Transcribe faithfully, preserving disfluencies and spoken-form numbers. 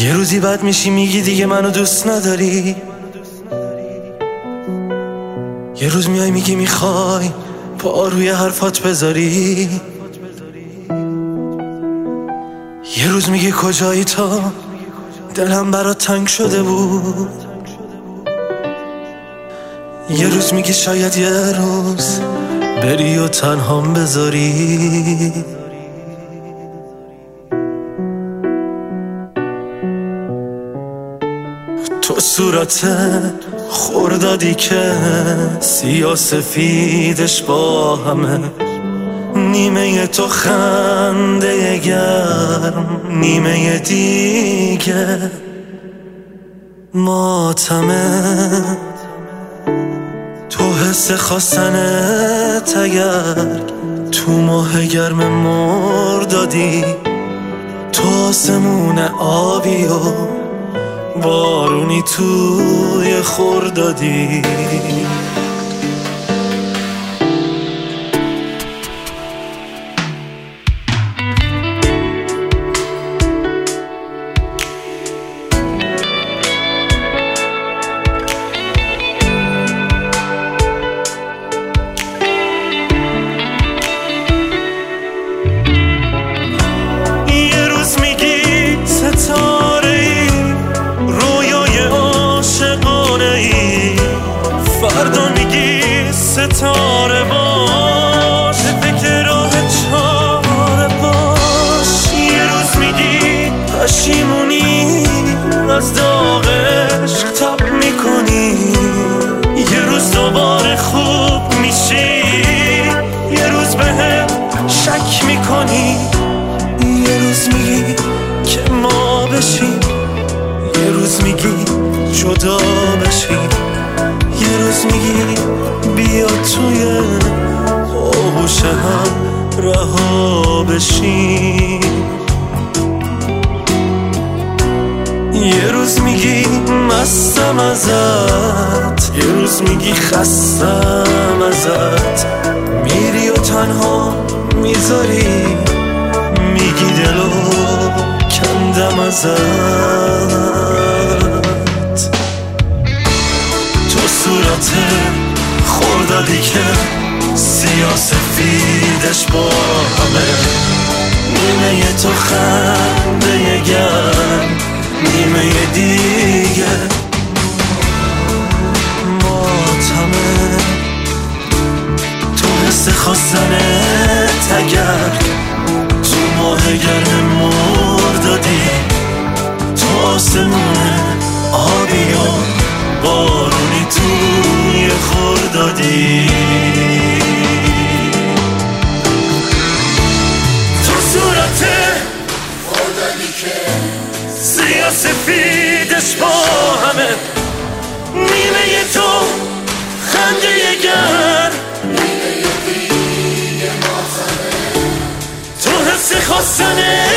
یه روزی بد میشی میگی دیگه منو دوست نداری، یه روز میای میگی میخوای پا روی حرفات بذاری، یه روز میگی کجایی تا دلم برات تنگ شده بود، یه روز میگی شاید یه روز بری و تنهام بذاری. تو صورت خوردادی که سیاه سفیدش با همه، نیمه تو خنده گرم، نیمه دیگه ماتمه. تو حس خواستنت اگر تو ماه گرم مردادی، تو آسمون آبی و بارونی توی خردادی. فردا میگی ستاره باش، فکر راه چاره باش. یه روز میگی پشیمونی از داغ عشق تب میکنی، یه روز دوباره خوب میشی، یه روز بهم شک میکنی. یه روز میگی که ما بشیم، یه روز میگی جدا بشیم، یه روز میگی بیا توی آغوش هم رها بشیم، یه روز میگی مستم ازت، یه روز میگی خستم ازت، میری و تنها میذاری، میگی دلو کندم ازت. صورت خوردادی که سیاه سفیدش با همه، نیمه تو خنده گرم، نیمه دیگه ماتمه. تو حس خواستنت اگر تو ماه گرم مردادی، تو آسمون آبی و بارونی توی خردادی. تو صورت خوردادی که سیاه سفیدش با همه، نیمه تو خنده گرم، نیمه دیگه ماتمه. تو حس خواستنه